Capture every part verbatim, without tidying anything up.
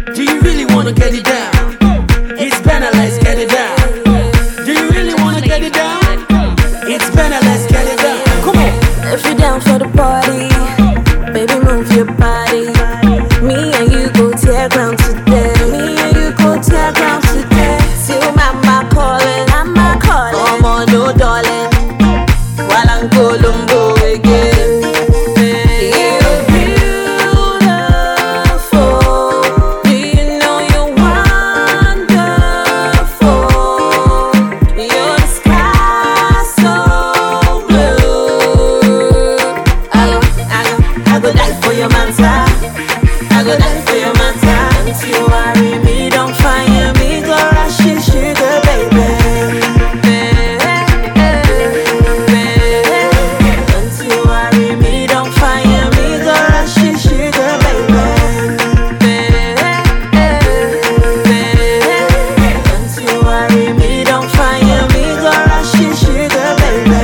Do you really wanna get it down? It's better, let's get it down. Do you really wanna get it down? It's better, let's get it down. Come on. If you're down for the party, baby, move your body. Me and you go tear ground today. Me and you go tear ground today. Till mama calling, mama calling. Come on, no darling. While I'm Colombo again. You're beautiful. Do you know you're wonderful? You're the sky so blue. I go, I go, I go die for your manta. I go die for your manta. Don't you worry me, don't fire me, go rush your sugar, baby. Don't you worry me, don't fire me, go rush your sugar, baby. Don't you worry me, don't fire me, go rush your sugar, baby.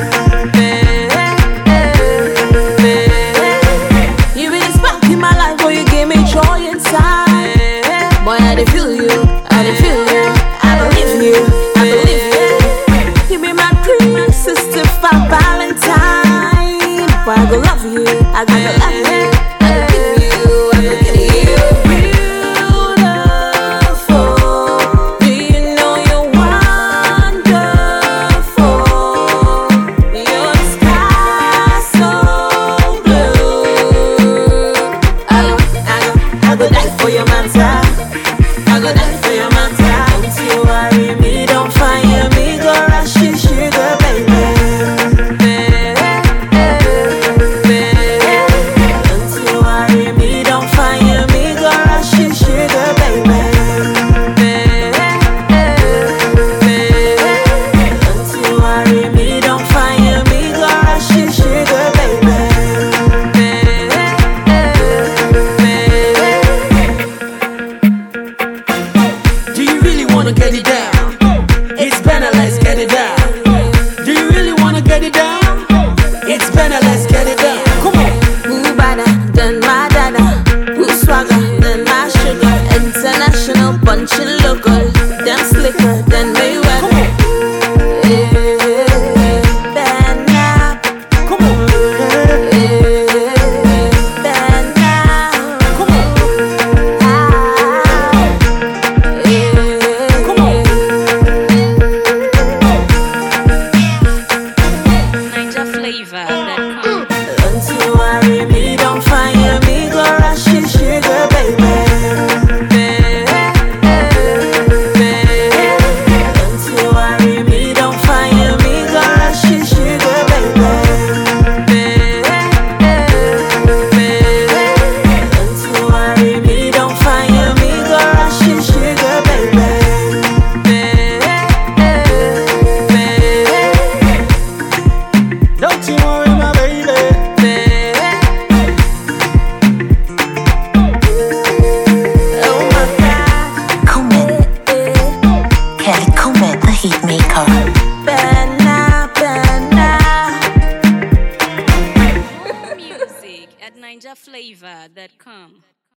You be the spark in my life, boy, you give me joy inside. Boy, I dey feel you, I dey feel you, I believe you, I believe you. You be my queen, sister, for Valentine. Boy, I go love you, I go love you, I go give you, I go give you. Beautiful, do you know you're wonderful? You're the sky so blue. I go, I go, I go die for your manta. I go die for your manta. Don't you worry me, don't fire me, go rush your sugar, baby. Don't you worry me, don't fire me, go rush your sugar, baby. Don't you worry me, don't fire me, go rush your sugar, baby. Do you really wanna get it down? It's better, let's get it down. Do you really wanna get it down? It's better, let's get it down. Come on. Who better than my dada? Who swagger than my sugar? International punching local, them slicker.